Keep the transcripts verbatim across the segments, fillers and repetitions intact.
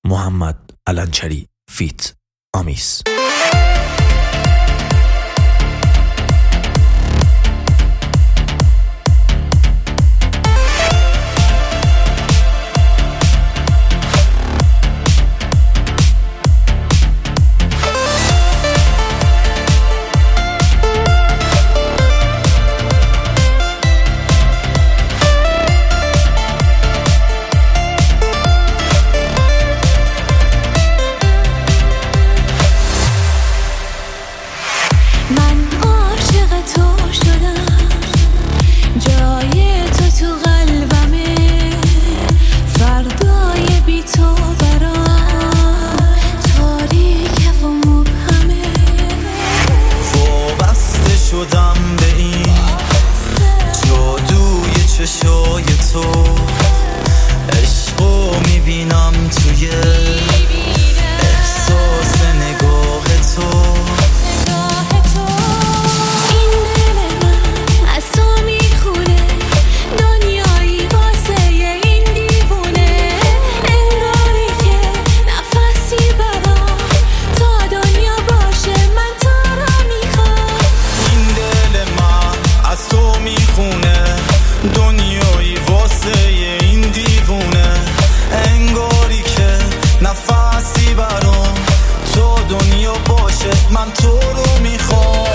محمد علنچری فیت آمیس. من عاشق تو شدم، جای تو تو قلبمه، فردای بی تو برام تاریکه و مبهمه. وابسته شدم به این جادوی چشای تو، عشقو میبینم توی احساس نگاه تو. دنیایی واسه این دیوونه، انگاری که نفسی برام تا دنیا باشه من تو رو میخوام.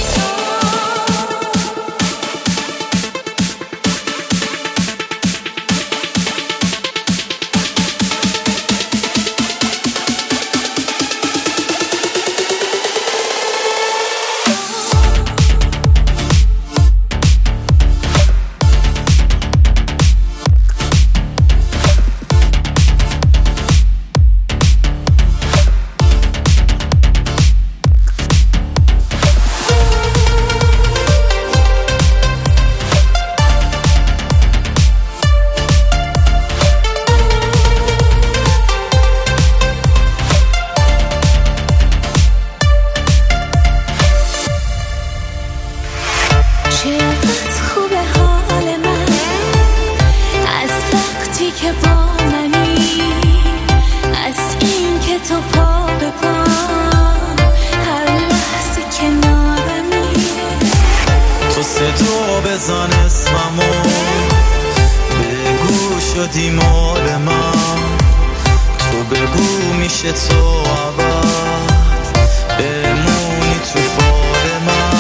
چقدر خوبه حال من از وقتی که با منی، از این که تو پا به پا هر لحظه کنارمی. تو صدا بزن اسممو، بگو شدی مال من، تو بگو میشه تو ابد بمونی تو فال من.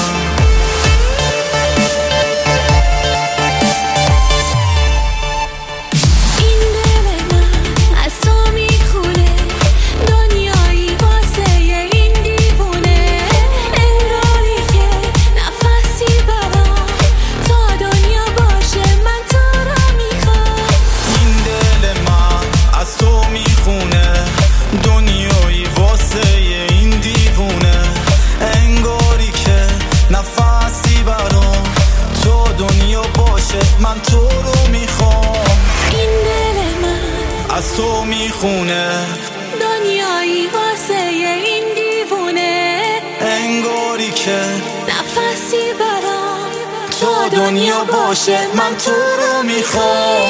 دنیایی واسه این دیوونه، انگاری که نفسی برام تا دنیا باشه من تو رو میخوام. این دل من از تو میخونه، دنیایی واسه این دیوونه، انگاری که نفسی برام تا دنیا باشه من تو رو میخوام.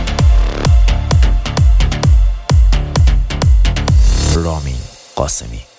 رامین قاسمی.